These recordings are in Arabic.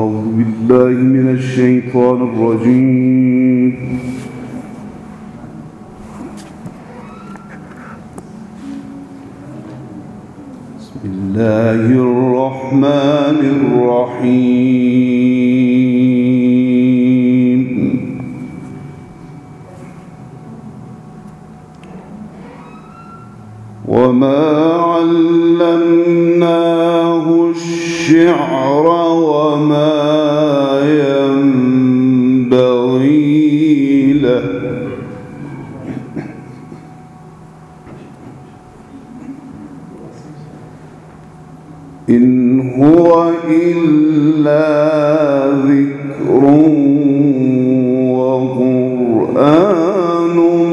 أعوذ بالله من الشيطان الرجيم. بسم الله الرحمن الرحيم. وما علمناه الشعر وما ينبغي له إن هو إلا ذكر وقرآن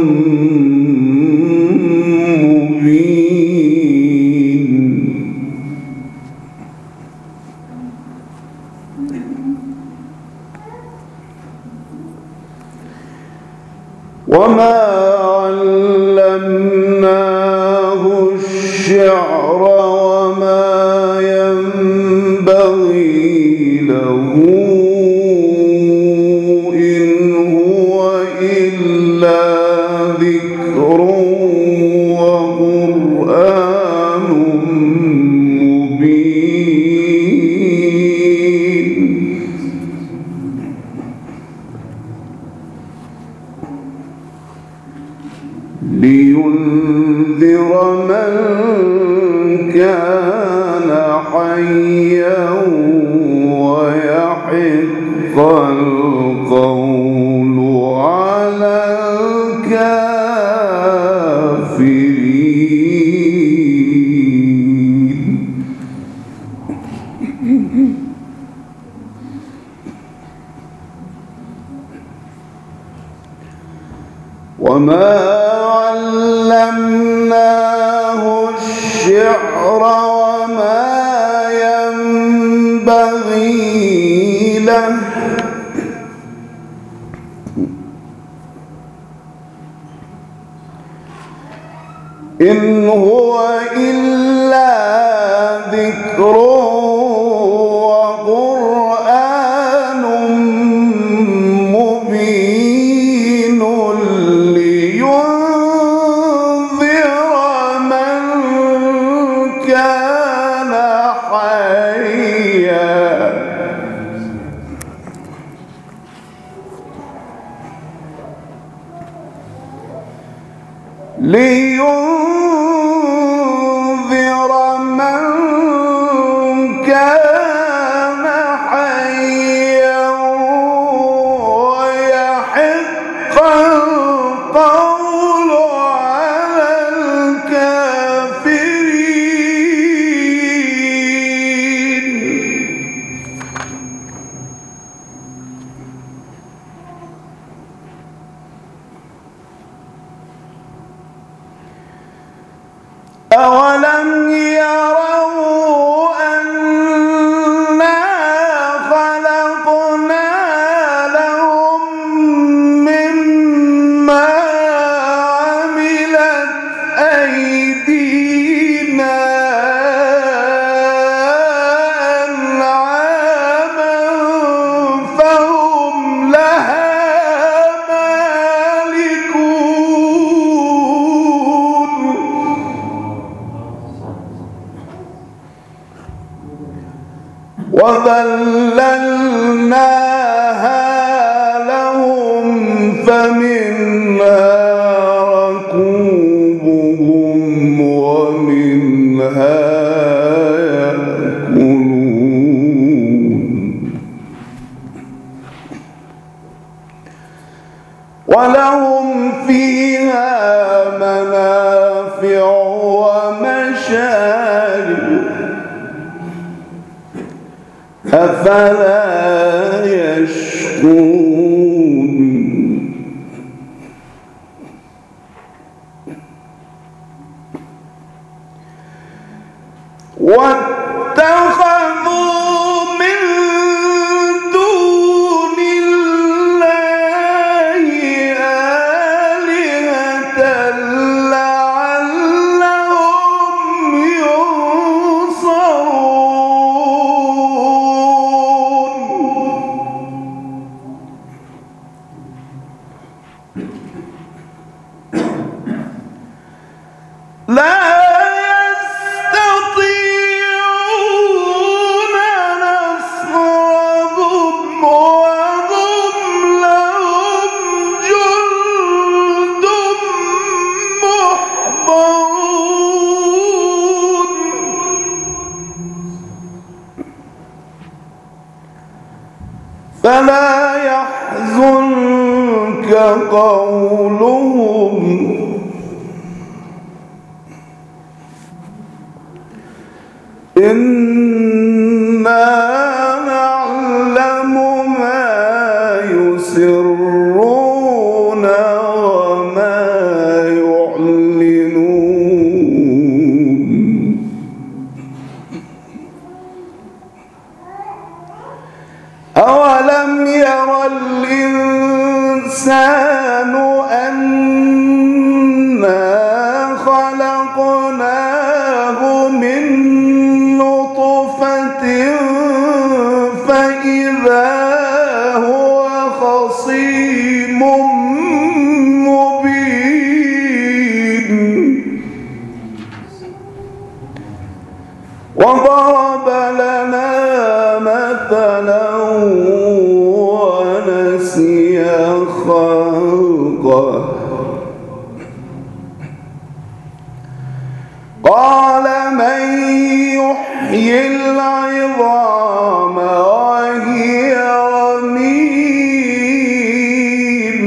مبين. وما علمناه الشعر وما ينبغي له إن هو إلا ذكر وقرآن مبين. لينذر من كان حيا ويحق القول على الكافرين. وما علمناه الشعر وما ينبغي له إن هو إلا ذكر وقرآن مبين. لينذر من كان حيا لينذر من كان حيا ويحق القول على الكافرين. أولم يروا أنا خلقنا لهم مما عملت أيدينا أنعاما فهم لها وذللناها لهم فمنها ركوبهم ومنها يأكلون ولهم فيها منافع ومشارب أفلا يشكرون. واتخذوا من دون الله آلهة لعلهم ينصرون. قولهم إنا نعلم ما يسرون وما يعلنون أولم ير الإنسان أنا خلقناه من نطفة فإذا هو خصيم مبين وضرب لنا مثلا ونسي خلقه قال من يحيي العظام وهي رميم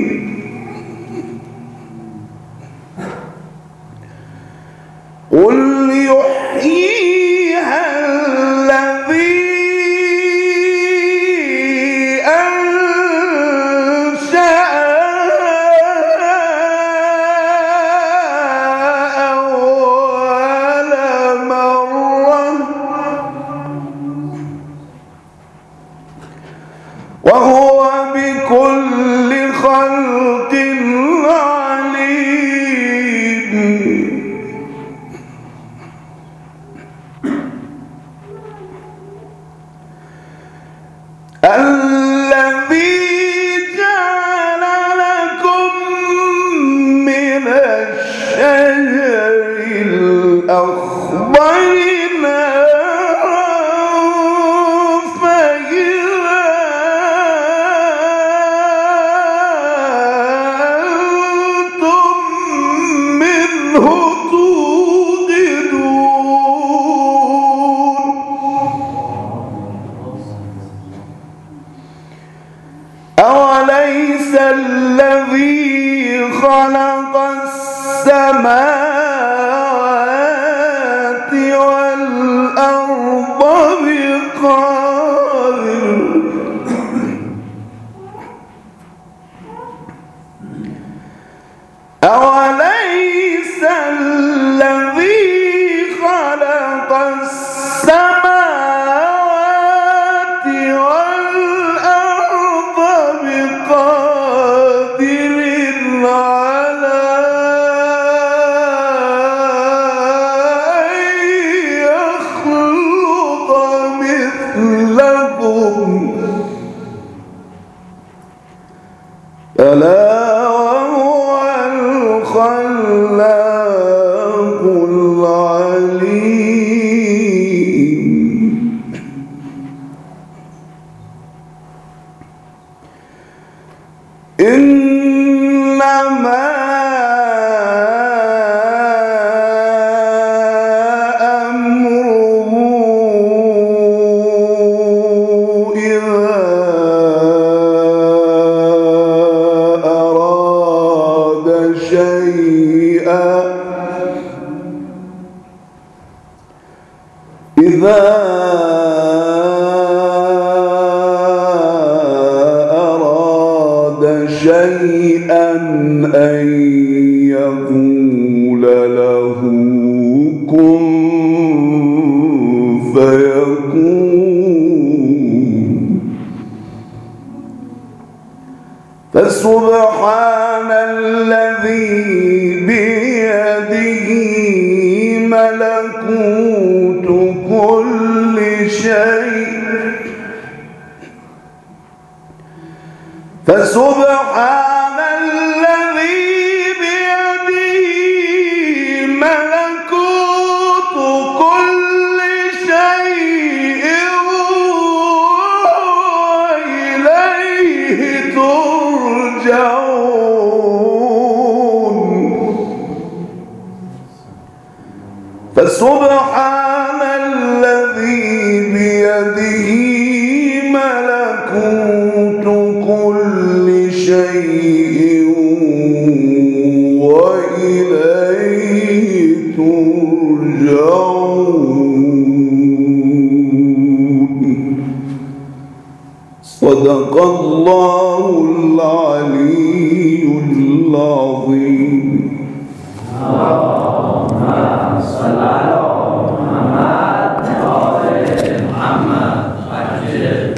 قل يحييها الذي وهو بكل خلق عليم الذي جعل لكم من الشجر الأخضر أوليس الذي خلق السماوات والأرض بقادر أوليس الذي خلق السماوات والأرض بقادر على أن يخلق مثلكم بلى وهو الخلاق العليم إنما أمره إذا أراد شيئا أن يقول له كن فيكون فسبحان الذي بيده ملكوت كل شيء فسبحان الذي بيده ملكوت كل شيء وإليه ترجعون فسبحان الذي بيده ملكوت كل شيء صدق الله العلي العظيم.